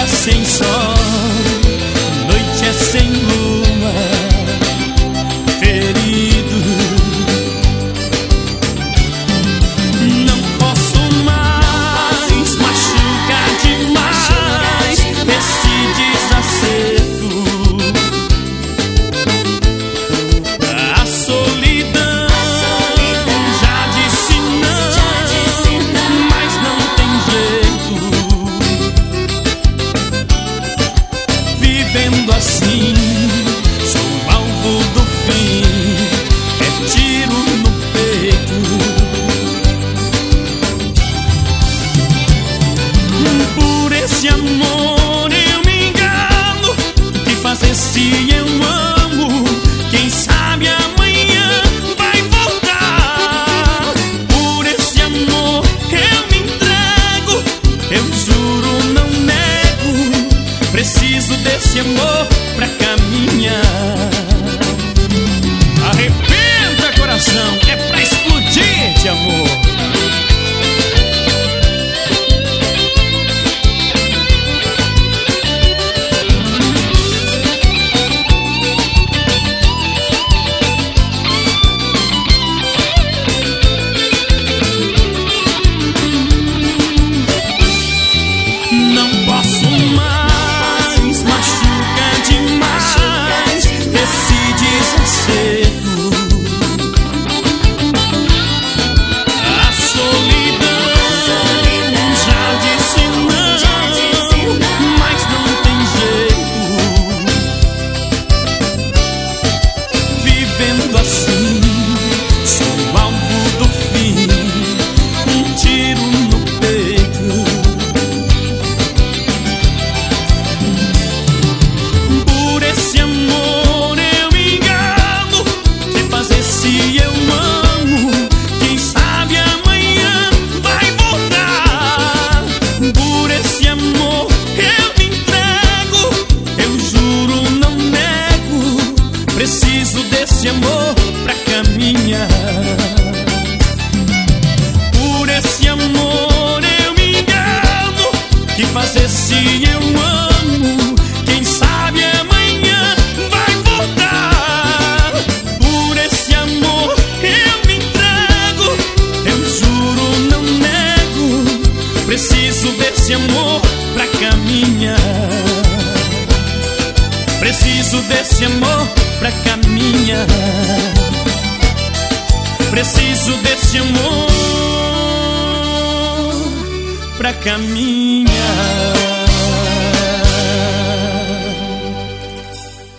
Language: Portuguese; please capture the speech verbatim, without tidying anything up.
sem sol, noite é sem lua, ferido. Não posso mais machucar demais esse desacerto. A solidão já disse não, mas não tem jeito. Vivendo assim, sou alvo do fim, é tiro no peito. Por esse amor eu me engano, que fazer se eu amo? Quem sabe amanhã vai voltar. Por esse amor eu me entrego, eu juro, não nego. Preciso desse amor pra caminhar. Arrebenta, coração, é pra explodir de amor. Não posso mais machucar demais esse desacerto. A solidão já disse não, mas não tem jeito. Vivendo assim, sou alvo do fim, um tiro no peito. Por esse amor eu me engano, que fazer se eu amo? Quem sabe amanhã vai voltar. Por esse amor eu me entrego, eu juro, não nego. Preciso desse amor pra caminhar. Por esse amor eu me engano, que fazer se eu amo? Quem sabe amanhã vai voltar. Por esse amor eu me entrego, eu juro, não nego. Preciso desse amor pra caminhar. Preciso desse amor pra caminhar. Preciso desse amor pra caminhar.